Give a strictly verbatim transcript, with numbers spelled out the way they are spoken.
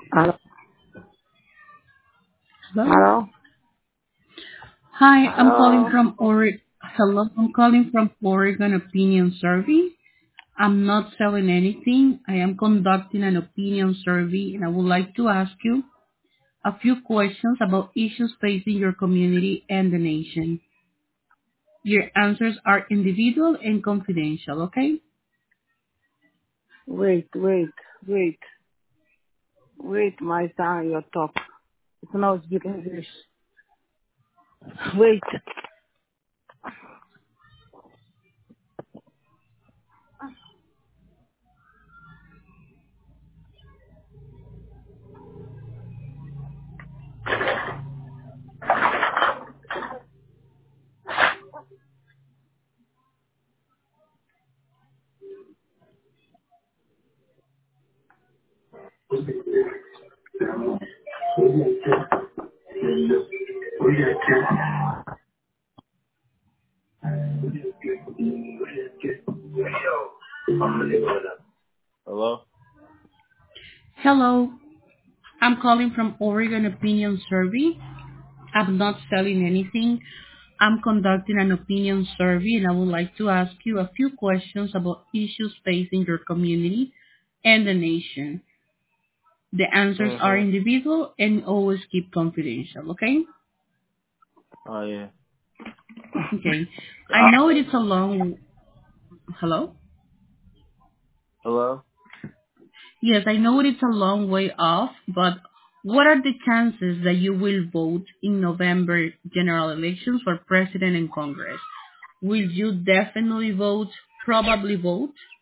Hello? Hello. Hello? Hi, I'm calling Hello? from Oregon. Hello, I'm calling from Oregon Opinion Survey. I'm not selling anything. I am conducting an opinion survey, and I would like to ask you a few questions about issues facing your community and the nation. Your answers are individual and confidential, okay? Wait, wait, wait, wait, my son, you talk. It's not speak English. Wait. Hello? Hello, I'm calling from Oregon Opinion Survey. I'm not selling anything. I'm conducting an opinion survey and I would like to ask you a few questions about issues facing your community and the nation. The answers are Mm-hmm. individual and always keep confidential, okay? Oh, yeah. Okay. I Uh, know it is a long, hello? hello? Yes, I know it is a long way off, but what are the chances that you will vote in November general elections for president and Congress? Will you definitely vote, probably vote?